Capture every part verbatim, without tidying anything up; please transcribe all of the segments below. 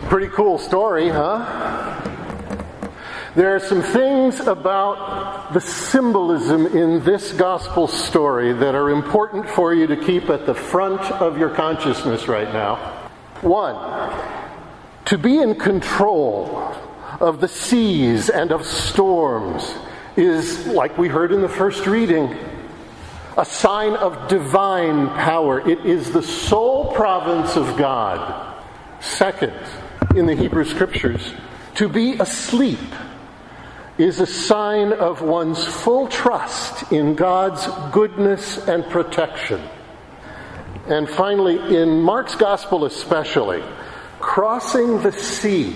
Pretty cool story, huh? There are some things about the symbolism in this gospel story that are important for you to keep at the front of your consciousness right now. One, to be in control of the seas and of storms is, like we heard in the first reading, a sign of divine power. It is the sole province of God. Second, in the Hebrew Scriptures, to be asleep is a sign of one's full trust in God's goodness and protection. And finally, in Mark's Gospel especially, crossing the sea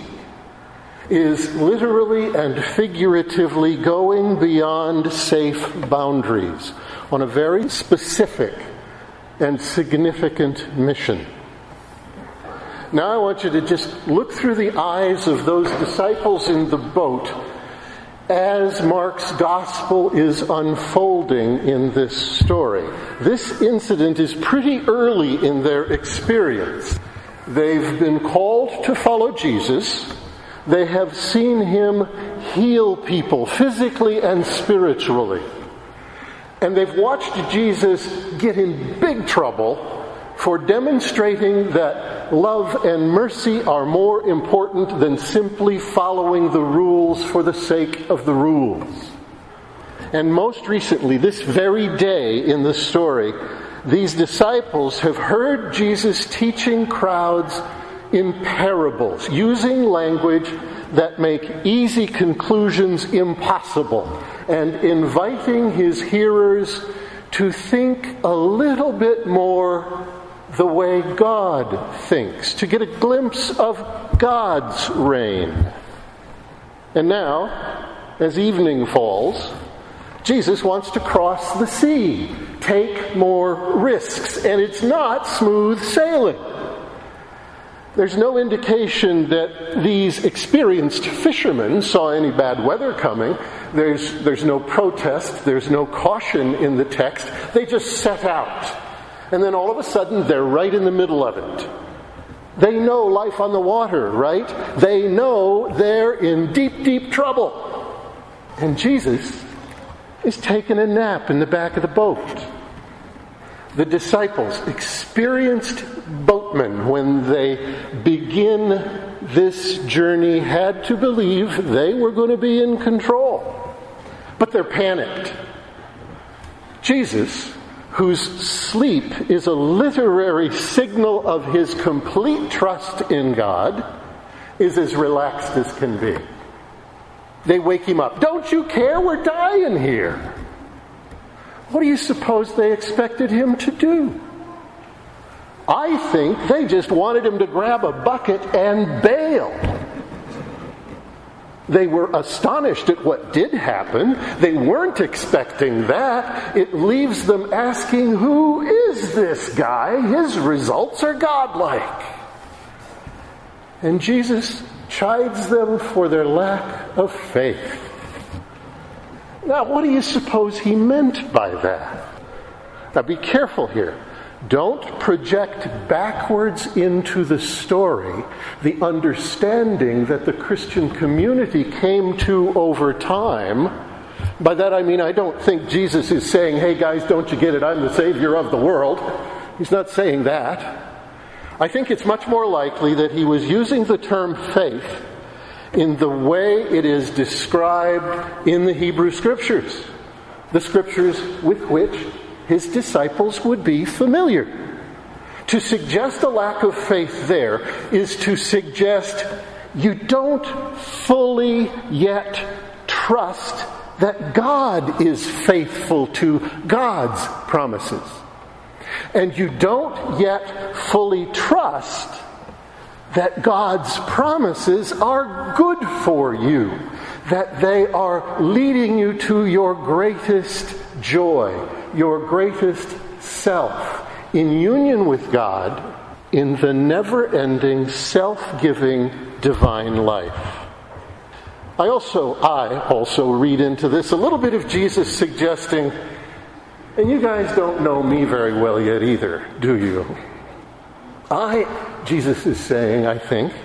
is literally and figuratively going beyond safe boundaries on a very specific and significant mission. Now I want you to just look through the eyes of those disciples in the boat as Mark's gospel is unfolding in this story. This incident is pretty early in their experience. They've been called to follow Jesus. They have seen him heal people physically and spiritually. And they've watched Jesus get in big trouble for demonstrating that love and mercy are more important than simply following the rules for the sake of the rules. And most recently, this very day in the story, these disciples have heard Jesus teaching crowds in parables, using language that make easy conclusions impossible, and inviting his hearers to think a little bit more the way God thinks, to get a glimpse of God's reign. And now, as evening falls, Jesus wants to cross the sea, take more risks, and it's not smooth sailing. There's no indication that these experienced fishermen saw any bad weather coming. There's, there's no protest, there's no caution in the text. They just set out. And then all of a sudden, they're right in the middle of it. They know life on the water, right? They know they're in deep, deep trouble. And Jesus is taking a nap in the back of the boat. The disciples, experienced boatmen, when they begin this journey, had to believe they were going to be in control. But they're panicked. Jesus, whose sleep is a literary signal of his complete trust in God, is as relaxed as can be. They wake him up. Don't you care? We're dying here. What do you suppose they expected him to do? I think they just wanted him to grab a bucket and bail. They were astonished at what did happen. They weren't expecting that. It leaves them asking, who is this guy? His results are godlike. And Jesus chides them for their lack of faith. Now, what do you suppose he meant by that? Now, be careful here. Don't project backwards into the story the understanding that the Christian community came to over time. By that I mean, I don't think Jesus is saying, hey guys, don't you get it? I'm the Savior of the world. He's not saying that. I think it's much more likely that he was using the term faith in the way it is described in the Hebrew Scriptures. The Scriptures with which his disciples would be familiar. To suggest a lack of faith there is to suggest you don't fully yet trust that God is faithful to God's promises. And you don't yet fully trust that God's promises are good for you, that they are leading you to your greatest joy, your greatest self, in union with God, in the never-ending, self-giving, divine life. I also, I also read into this a little bit of Jesus suggesting, and you guys don't know me very well yet either, do you? I, Jesus is saying, I think,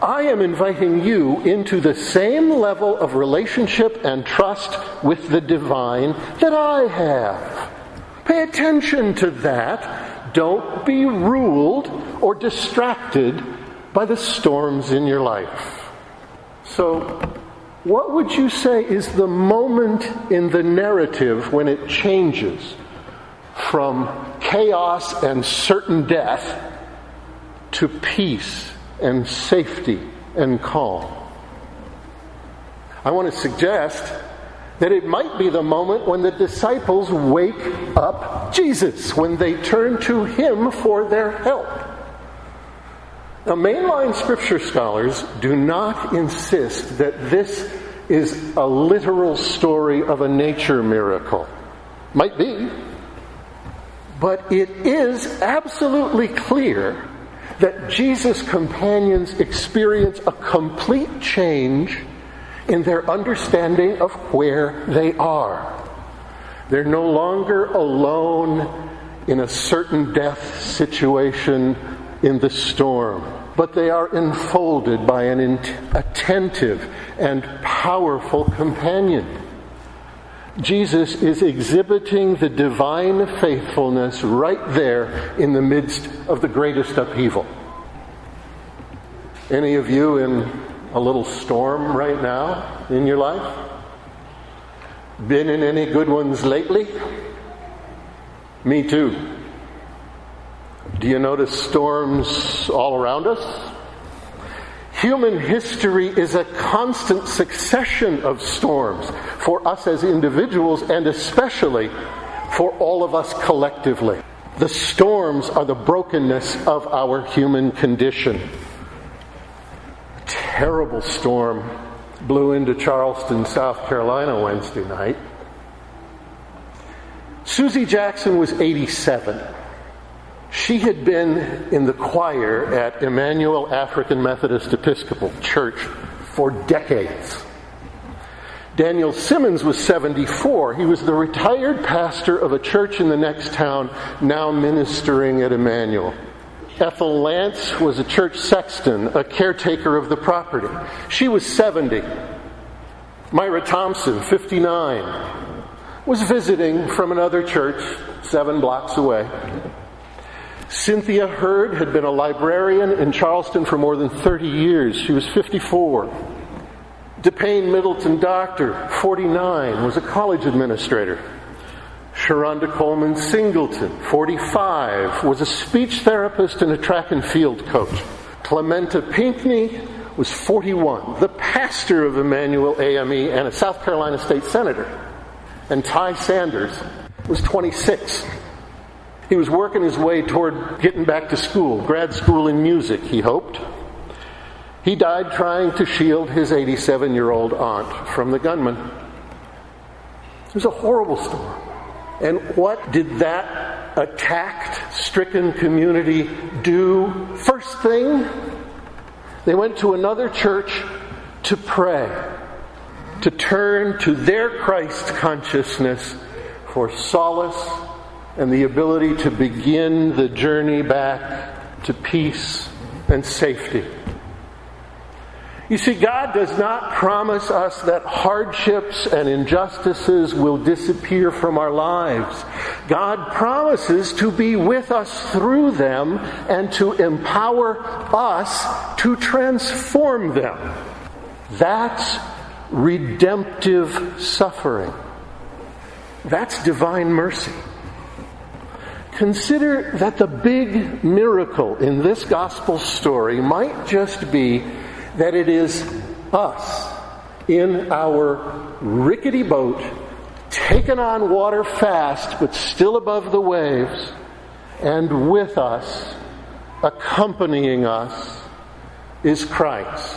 I am inviting you into the same level of relationship and trust with the divine that I have. Pay attention to that. Don't be ruled or distracted by the storms in your life. So, what would you say is the moment in the narrative when it changes from chaos and certain death to peace and safety and calm? I want to suggest that it might be the moment when the disciples wake up Jesus, when they turn to him for their help. Now, mainline scripture scholars do not insist that this is a literal story of a nature miracle. Might be. But it is absolutely clear that Jesus' companions experience a complete change in their understanding of where they are. They're no longer alone in a certain death situation in the storm, but they are enfolded by an int- attentive and powerful companion. Jesus is exhibiting the divine faithfulness right there in the midst of the greatest upheaval. Any of you in a little storm right now in your life? Been in any good ones lately? Me too. Do you notice storms all around us? Human history is a constant succession of storms for us as individuals and especially for all of us collectively. The storms are the brokenness of our human condition. A terrible storm blew into Charleston, South Carolina Wednesday night. Susie Jackson was eighty-seven. She had been in the choir at Emmanuel African Methodist Episcopal Church for decades. Daniel Simmons was seventy-four. He was the retired pastor of a church in the next town, now ministering at Emmanuel. Ethel Lance was a church sexton, a caretaker of the property. She was seventy. Myra Thompson, fifty-nine, was visiting from another church seven blocks away. Cynthia Hurd had been a librarian in Charleston for more than thirty years. She was fifty-four. DePayne Middleton Doctor, forty-nine, was a college administrator. Sharonda Coleman Singleton, forty-five, was a speech therapist and a track and field coach. Clementa Pinckney was forty-one, the pastor of Emmanuel A M E and a South Carolina state senator. And Ty Sanders was twenty-six. He was working his way toward getting back to school, grad school in music, he hoped. He died trying to shield his eighty-seven-year-old aunt from the gunman. It was a horrible storm. And what did that attacked, stricken community do? First thing, they went to another church to pray, to turn to their Christ consciousness for solace and the ability to begin the journey back to peace and safety. You see, God does not promise us that hardships and injustices will disappear from our lives. God promises to be with us through them and to empower us to transform them. That's redemptive suffering. That's divine mercy. Consider that the big miracle in this gospel story might just be that it is us in our rickety boat, taken on water fast but still above the waves, and with us, accompanying us, is Christ.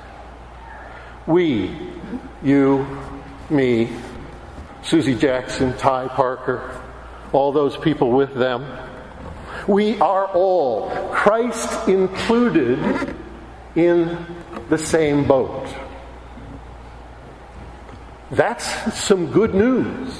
We, you, me, Susie Jackson, Ty Parker, all those people with them, we are all, Christ included, in the same boat. That's some good news.